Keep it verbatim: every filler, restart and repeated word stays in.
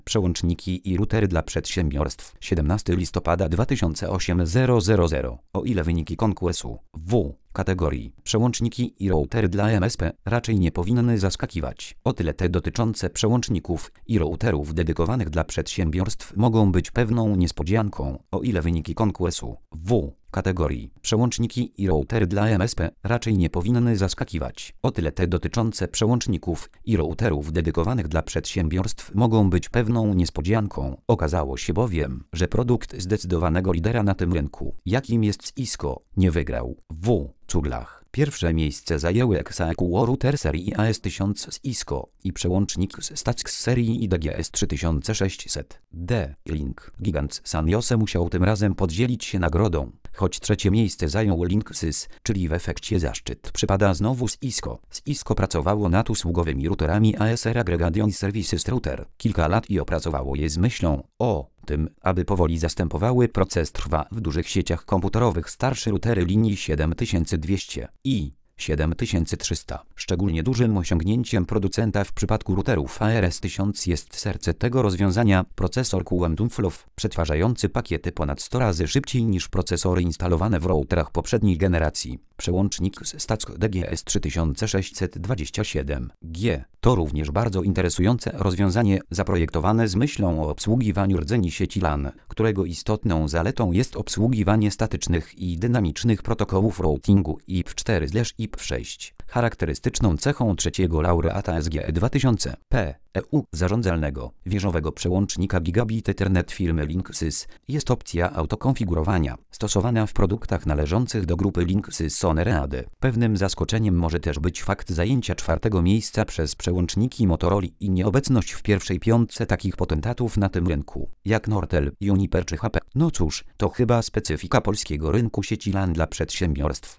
Przełączniki i routery dla przedsiębiorstw. siedemnastego listopada dwa tysiące osiemnastego. O ile wyniki konkursu W kategorii przełączniki i routery dla M S P raczej nie powinny zaskakiwać. O tyle te dotyczące przełączników i routerów dedykowanych dla przedsiębiorstw mogą być pewną niespodzianką. O ile wyniki konkursu W kategorii przełączniki i routery dla M S P raczej nie powinny zaskakiwać. O tyle te dotyczące przełączników i routerów dedykowanych dla przedsiębiorstw mogą być pewną niespodzianką. Okazało się bowiem, że produkt zdecydowanego lidera na tym rynku, jakim jest Cisco, nie wygrał. W cuglach. Pierwsze miejsce zajęły X A Q O router serii A S tysiąc z Cisco i przełącznik z Stack z serii I D G S trzy tysiące sześćset D. Link Gigant Sanjose musiał tym razem podzielić się nagrodą, choć trzecie miejsce zajął Linksys, czyli w efekcie zaszczyt przypada znowu z Cisco. Z Cisco pracowało nad usługowymi routerami A S R Aggregation Services Router kilka lat i opracowało je z myślą o tym, aby powoli zastępowały proces trwa w dużych sieciach komputerowych starsze routery linii siedem tysięcy dwieście i siedem tysięcy trzysta. Szczególnie dużym osiągnięciem producenta w przypadku routerów A R S tysiąc jest serce tego rozwiązania, procesor Quantum Flow, przetwarzający pakiety ponad sto razy szybciej niż procesory instalowane w routerach poprzedniej generacji. Przełącznik z Stack D G S trzy tysiące sześćset dwadzieścia siedem G to również bardzo interesujące rozwiązanie zaprojektowane z myślą o obsługiwaniu rdzeni sieci LAN, którego istotną zaletą jest obsługiwanie statycznych i dynamicznych protokołów routingu I P cztery I P sześć. Charakterystyczną cechą trzeciego laureata S G E dwa tysiące P E U zarządzalnego wieżowego przełącznika Gigabit Ethernet firmy Linksys jest opcja autokonfigurowania, stosowana w produktach należących do grupy Linksys Soner E A D. Pewnym zaskoczeniem może też być fakt zajęcia czwartego miejsca przez przełączniki Motorola i nieobecność w pierwszej piątce takich potentatów na tym rynku, jak Nortel, Juniper czy H P. No cóż, to chyba specyfika polskiego rynku sieci LAN dla przedsiębiorstw.